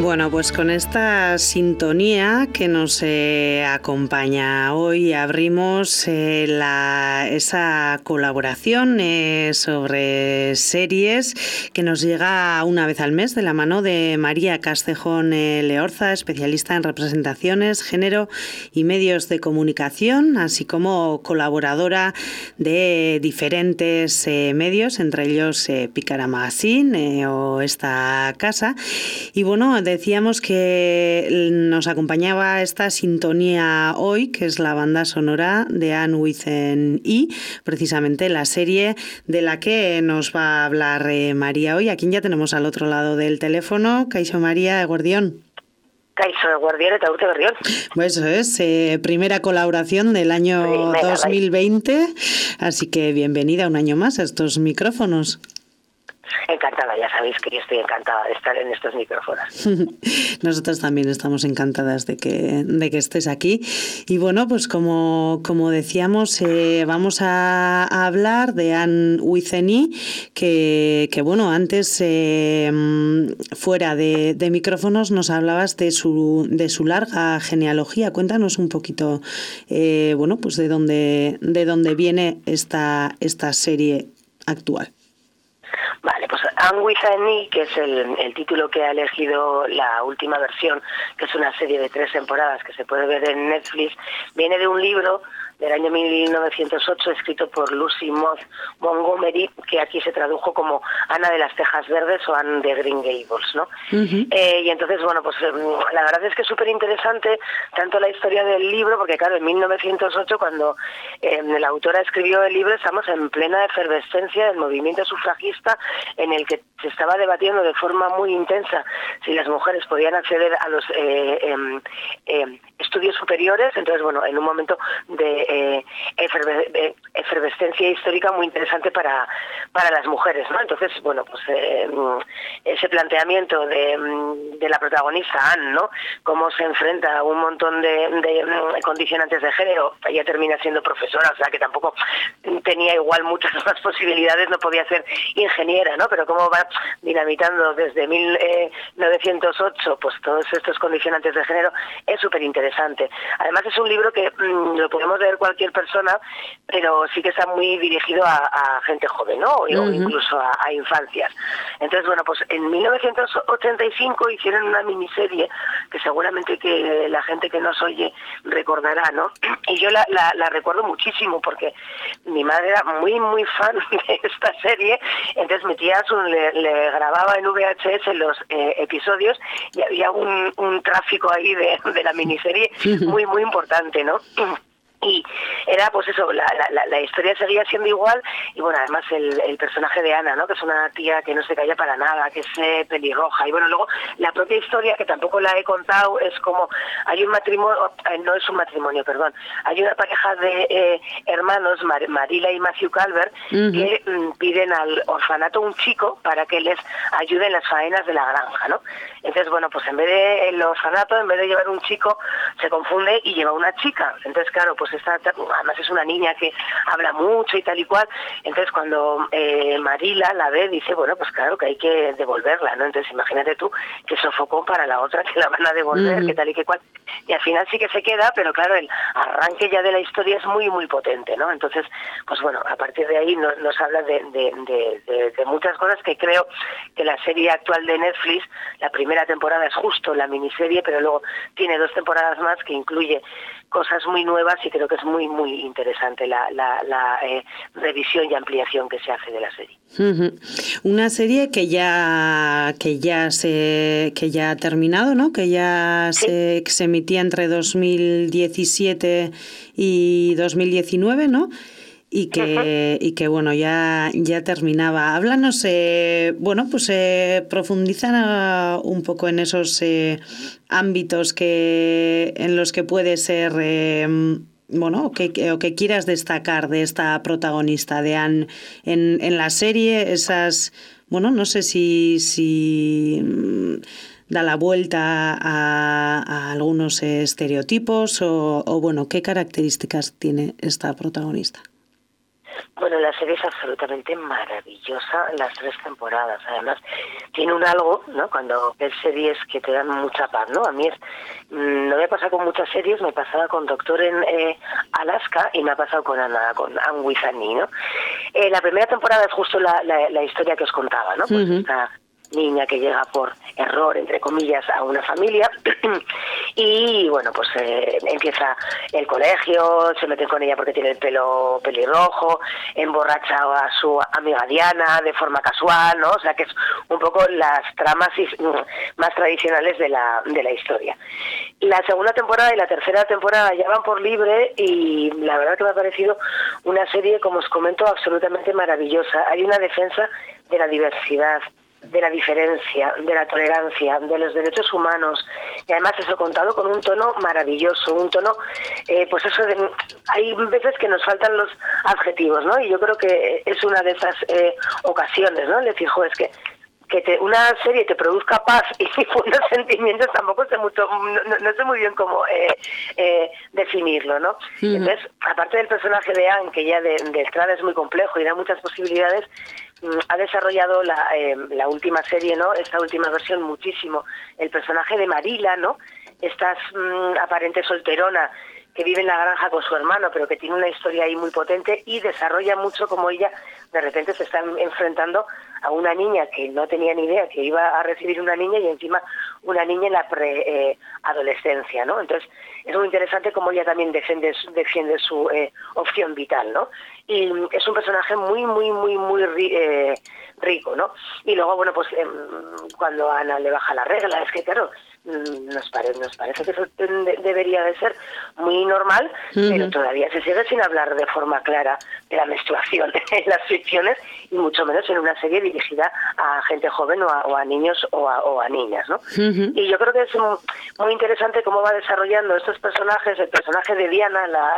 Bueno, pues con esta sintonía que nos acompaña hoy abrimos esa colaboración sobre series que nos llega una vez al mes de la mano de María Castejón Leorza, especialista en representaciones, género y medios de comunicación, así como colaboradora de diferentes medios, entre ellos Pícara Magazine o esta casa. Y bueno, decíamos que nos acompañaba esta sintonía hoy, que es la banda sonora de Anne with an E, precisamente la serie de la que nos va a hablar María hoy, a quien ya tenemos al otro lado del teléfono. Kaixo María Eguerdión. Kaixo Eguerdión eta urte berrión. Pues eso es, primera colaboración del año 2020, así que bienvenida un año más a estos micrófonos. Encantada, ya sabéis que yo estoy encantada de estar en estos micrófonos. Nosotras también estamos encantadas de que estés aquí. Y bueno, pues como decíamos, vamos a hablar de Anne with an E, que bueno, antes fuera de micrófonos nos hablabas de su larga genealogía. Cuéntanos un poquito, bueno, pues de dónde viene esta serie actual. Vale, pues Anne with an E, que es el título que ha elegido la última versión, que es una serie de 3 temporadas que se puede ver en Netflix, viene de un libro del año 1908, escrito por Lucy Maud Montgomery, que aquí se tradujo como Ana de las Tejas Verdes o Anne de Green Gables, ¿no? Uh-huh. Y entonces, bueno, pues la verdad es que es súper interesante tanto la historia del libro, porque claro, en 1908, cuando la autora escribió el libro, estamos en plena efervescencia del movimiento sufragista, en el que se estaba debatiendo de forma muy intensa si las mujeres podían acceder a los estudios superiores. Entonces, bueno, en un momento de efervescencia histórica muy interesante para las mujeres, ¿no? Entonces, bueno, pues ese planteamiento de la protagonista, Anne, ¿no? Cómo se enfrenta a un montón de condicionantes de género. Ella termina siendo profesora, o sea que tampoco tenía igual muchas más posibilidades, no podía ser ingeniera, ¿no? Pero cómo va dinamitando desde 1908 pues todos estos condicionantes de género es súper interesante. Además es un libro que lo podemos leer cualquier persona, pero sí que está muy dirigido a gente joven, ¿no? O incluso a infancias. Entonces, bueno, pues en 1985 hicieron una miniserie que seguramente que la gente que nos oye recordará, ¿no? Y yo la recuerdo muchísimo porque mi madre era muy, muy fan de esta serie. Entonces mi tía le grababa en VHS los episodios y había un tráfico ahí de la miniserie muy, muy importante, ¿no? Y era pues eso, la historia seguía siendo igual. Y bueno, además el personaje de Ana, ¿no? Que es una tía que no se calla para nada, que es pelirroja. Y bueno, luego la propia historia, que tampoco la he contado, es como hay un matrimonio, no es un matrimonio, perdón, hay una pareja de hermanos, Marila y Matthew Calvert, que piden al orfanato un chico para que les ayude en las faenas de la granja, ¿no? Entonces, bueno, pues en vez de el orfanato, en vez de llevar un chico, se confunde y lleva una chica. Entonces, claro, pues además es una niña que habla mucho y tal y cual. Entonces cuando Marila la ve, dice, bueno, pues claro que hay que devolverla, ¿no? Entonces imagínate tú que sofocó para la otra, que la van a devolver, que tal y que cual. Y al final sí que se queda, pero claro, el arranque ya de la historia es muy, muy potente, ¿no? Entonces, pues bueno, a partir de ahí nos habla de muchas cosas que creo que la serie actual de Netflix, la primera temporada es justo la miniserie, pero luego tiene 2 temporadas más que incluye cosas muy nuevas y creo que es muy, muy interesante la revisión y ampliación que se hace de la serie. Una serie que ya ha terminado, ¿no? Que ya se emitía entre 2017 y 2019, ¿no? Y que bueno, ya terminaba. Háblanos, bueno, pues profundizan un poco en esos ámbitos en los que puede ser, bueno, o que quieras destacar de esta protagonista de Anne en la serie, esas, bueno, no sé si da la vuelta a algunos estereotipos o bueno, ¿qué características tiene esta protagonista? Bueno, la serie es absolutamente maravillosa, las 3 temporadas. Además, tiene un algo, ¿no? Cuando ves series que te dan mucha paz, ¿no? A mí no me pasa con muchas series, me pasaba con Doctor en Alaska y me ha pasado con Anne with Annie, ¿no? La primera temporada es justo la historia que os contaba, ¿no? Pues esta niña que llega por error, entre comillas, a una familia y bueno, pues empieza el colegio, se meten con ella porque tiene el pelo pelirrojo, emborracha a su amiga Diana de forma casual, ¿no? O sea que es un poco las tramas más tradicionales de la historia. La segunda temporada y la tercera temporada ya van por libre y la verdad que me ha parecido una serie, como os comento, absolutamente maravillosa. Hay una defensa de la diversidad, de la diferencia, de la tolerancia, de los derechos humanos, y además eso contado con un tono maravilloso, un tono, pues eso, hay veces que nos faltan los adjetivos, ¿no? Y yo creo que es una de esas ocasiones, ¿no? Le fijo, es que una serie te produzca paz y unos sentimientos tampoco sé mucho, no sé muy bien cómo definirlo, ¿no? Entonces, aparte del personaje de Anne, que ya de entrada es muy complejo y da muchas posibilidades, ha desarrollado la última serie, ¿no? Esta última versión muchísimo el personaje de Marila, ¿no? Esta aparente solterona que vive en la granja con su hermano, pero que tiene una historia ahí muy potente y desarrolla mucho como ella de repente se está enfrentando a una niña que no tenía ni idea que iba a recibir una niña y encima una niña en la preadolescencia, ¿no? Entonces es muy interesante cómo ella también defiende su opción vital, ¿no? Y es un personaje muy rico, ¿no? Y luego, bueno, pues cuando Ana le baja la regla, es que claro, nos parece que eso debería de ser muy normal, pero todavía se sigue sin hablar de forma clara de la menstruación en las ficciones y mucho menos en una serie dirigida a gente joven o a niños o a niñas, ¿no? Y yo creo que es muy interesante cómo va desarrollando estos personajes. El personaje de Diana, la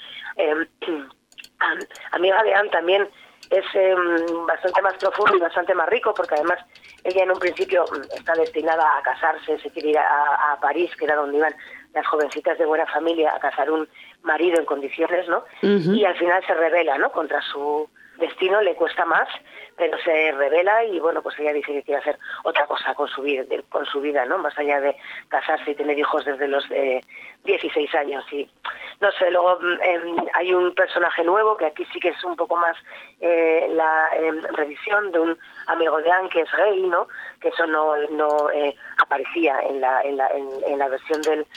amiga de Anne, también es bastante más profundo y bastante más rico, porque además ella en un principio está destinada a casarse, se quiere ir a París, que era donde iban las jovencitas de buena familia a casar un marido en condiciones, ¿no? Y al final se rebela, ¿no? Contra su destino, le cuesta más, pero se revela y bueno, pues ella dice que quiere hacer otra cosa con su vida, ¿no? Más allá de casarse y tener hijos desde los 16 años. Y no sé, luego hay un personaje nuevo que aquí sí que es un poco más la revisión de un amigo de Anne que es gay, ¿no? Que eso no aparecía en la versión del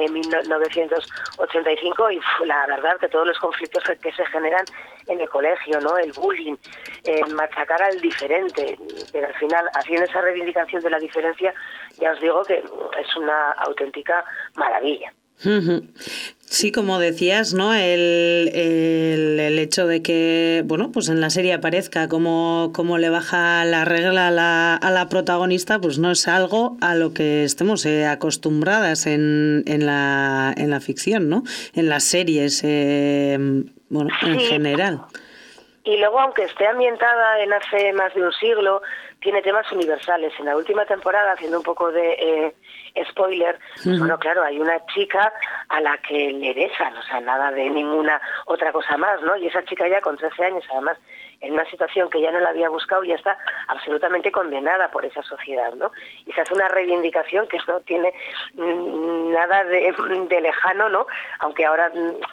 1985 y la verdad que todos los conflictos que se generan en el colegio, ¿no? El bullying, machacar al diferente, pero al final haciendo esa reivindicación de la diferencia, ya os digo que es una auténtica maravilla. Sí, como decías, ¿no? El hecho de que, bueno, pues en la serie aparezca cómo le baja la regla a la protagonista, pues no es algo a lo que estemos acostumbradas en la ficción, ¿no? En las series, bueno, en general. Y luego, aunque esté ambientada en hace más de un siglo, tiene temas universales. En la última temporada, haciendo un poco de spoiler, pues bueno, claro, hay una chica a la que le besan, o sea, nada de ninguna otra cosa más, ¿no? Y esa chica ya con 13 años, además, en una situación que ya no la había buscado, ya está absolutamente condenada por esa sociedad, ¿no? Y se hace una reivindicación que no tiene nada de lejano, ¿no? Aunque ahora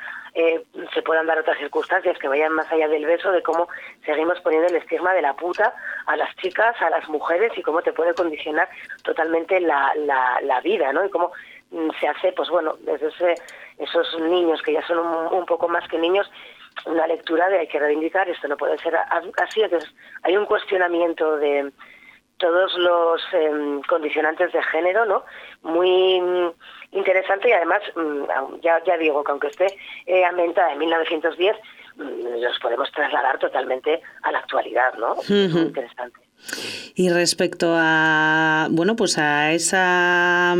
se puedan dar otras circunstancias que vayan más allá del beso, de cómo seguimos poniendo el estigma de la puta a las chicas, a las mujeres, y cómo te puede condicionar totalmente la vida, ¿no? Y cómo se hace, pues bueno, desde esos niños que ya son un poco más que niños, una lectura de hay que reivindicar, esto no puede ser así. Entonces hay un cuestionamiento de todos los condicionantes de género, ¿no? Muy interesante, y además, ya digo que aunque esté ambientada en 1910, los podemos trasladar totalmente a la actualidad, ¿no? Es muy interesante. Y respecto a, bueno, pues a esa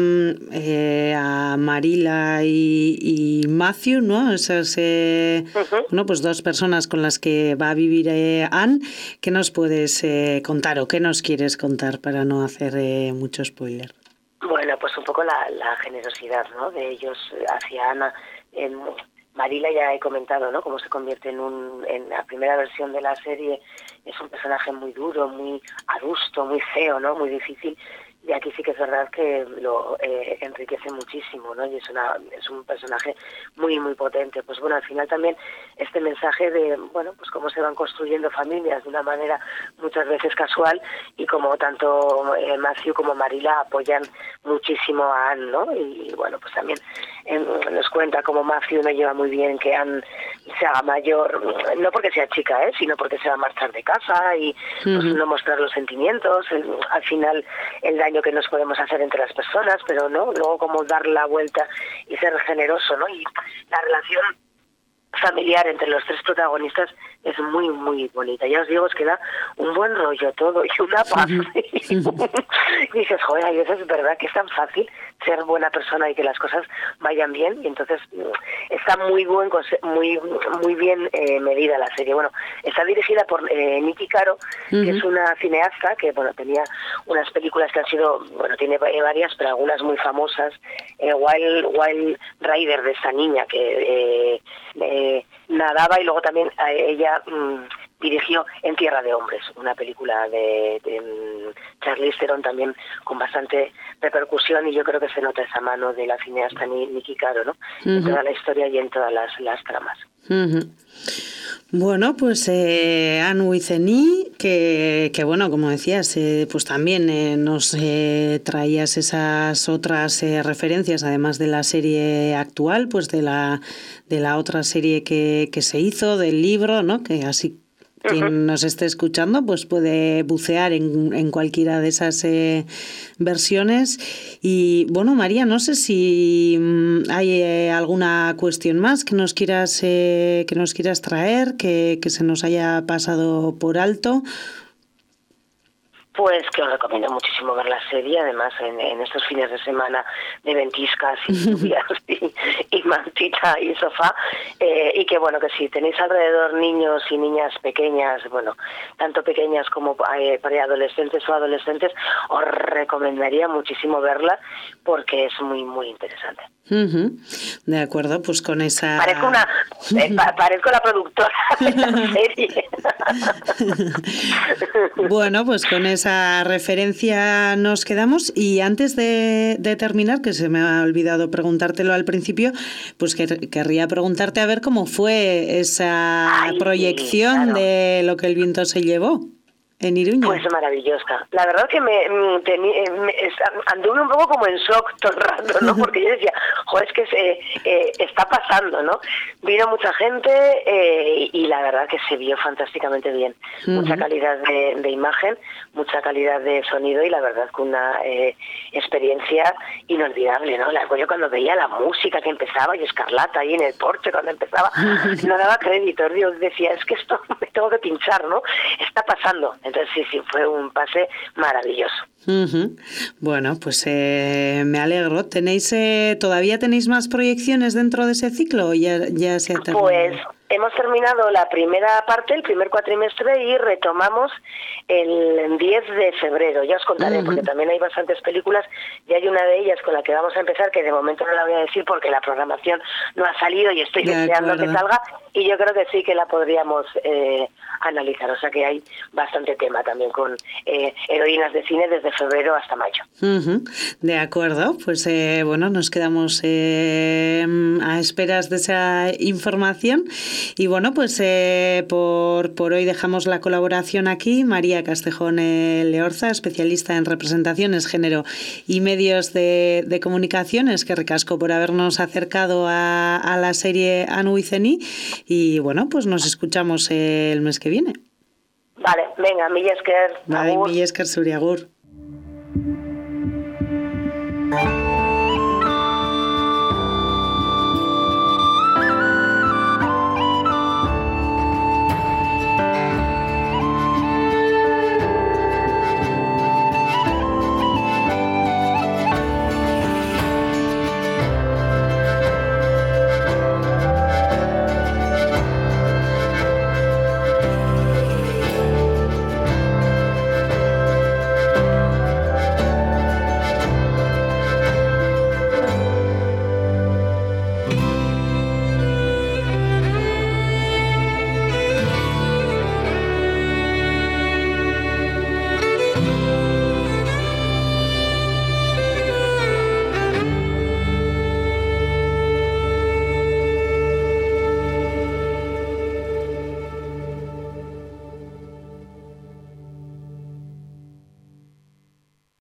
a Marila y Matthew, ¿no? Esas bueno, pues dos personas con las que va a vivir Anne, ¿qué nos puedes contar o qué nos quieres contar para no hacer mucho spoiler? Bueno, pues un poco la generosidad, ¿no? De ellos hacia Ana. Marila ya he comentado, ¿no? Cómo se convierte en la primera versión de la serie, es un personaje muy duro, muy adusto, muy feo, ¿no? Muy difícil. Y aquí sí que es verdad que lo enriquece muchísimo, ¿no? Y es un personaje muy, muy potente. Pues bueno, al final también este mensaje de, bueno, pues cómo se van construyendo familias de una manera muchas veces casual, y como tanto Matthew como Marila apoyan muchísimo a Anne, ¿no? Y bueno, pues también nos cuenta cómo Matthew no lleva muy bien que Anne se haga mayor, no porque sea chica, sino porque se va a marchar de casa y pues, no mostrar los sentimientos, al final el daño que nos podemos hacer entre las personas, pero no, luego como dar la vuelta y ser generoso, ¿no? Y la relación familiar entre los tres protagonistas es muy, muy bonita. Ya os digo, es que da un buen rollo todo y una paz. Y dices, joder, a veces es verdad que es tan fácil ser buena persona y que las cosas vayan bien, y entonces está muy bien medida la serie. Bueno, está dirigida por Niki Caro, que es una cineasta que, bueno, tenía unas películas que han sido, bueno, tiene varias, pero algunas muy famosas. Wild Rider, de esta niña que nadaba, y luego también ella dirigió En Tierra de Hombres, una película de Charlize Theron también con bastante repercusión, y yo creo que se nota esa mano de la cineasta Niki Caro, ¿no? En toda la historia y en todas las tramas. Bueno, pues Anne with an E, que bueno, como decías, pues también nos traías esas otras referencias, además de la serie actual, pues de la otra serie que se hizo, del libro, ¿no? Que así quien nos esté escuchando pues puede bucear en cualquiera de esas versiones. Y bueno, María, no sé si hay alguna cuestión más que nos quieras traer, que se nos haya pasado por alto. Pues que os recomiendo muchísimo ver la serie, además en estos fines de semana de ventiscas y lluvias y mantita y sofá, y que bueno, que si tenéis alrededor niños y niñas pequeñas, bueno, tanto pequeñas como preadolescentes o adolescentes, os recomendaría muchísimo verla porque es muy, muy interesante. De acuerdo, pues con esa... Parezco la productora de la serie. Bueno, pues con esa referencia nos quedamos, y antes de terminar, que se me ha olvidado preguntártelo al principio, pues querría preguntarte a ver cómo fue esa proyección, claro, de Lo que el viento se llevó en Iruña. Pues maravillosa. La verdad que anduve un poco como en shock todo el rato, ¿no? Porque yo decía, joder, es que está pasando, ¿no? Vino mucha gente y la verdad que se vio fantásticamente bien. Mucha calidad de imagen, mucha calidad de sonido, y la verdad que una experiencia inolvidable, ¿no? Yo cuando veía la música que empezaba, y Escarlata ahí en el porche cuando empezaba, no daba crédito. Yo decía, es que esto me tengo que pinchar, ¿no? Está pasando. Entonces sí, fue un pase maravilloso. Bueno, pues me alegro. ¿Todavía tenéis más proyecciones dentro de ese ciclo o ya se ha terminado? Pues hemos terminado la primera parte, el primer cuatrimestre, y retomamos el 10 de febrero. Ya os contaré, porque también hay bastantes películas, y hay una de ellas con la que vamos a empezar, que de momento no la voy a decir porque la programación no ha salido y estoy deseando que salga, y yo creo que sí que la podríamos analizar. O sea que hay bastante tema también con heroínas de cine desde febrero hasta mayo. De acuerdo, pues bueno, nos quedamos a esperas de esa información. Y bueno, pues por hoy dejamos la colaboración aquí. María Castejón Leorza, especialista en representaciones, género y medios de comunicación. Es que ricasco por habernos acercado a la serie Anne with an E. Y bueno, pues nos escuchamos el mes que viene. Vale, venga, Mila Esker. Vale, Mila Esker, Zuri, agur.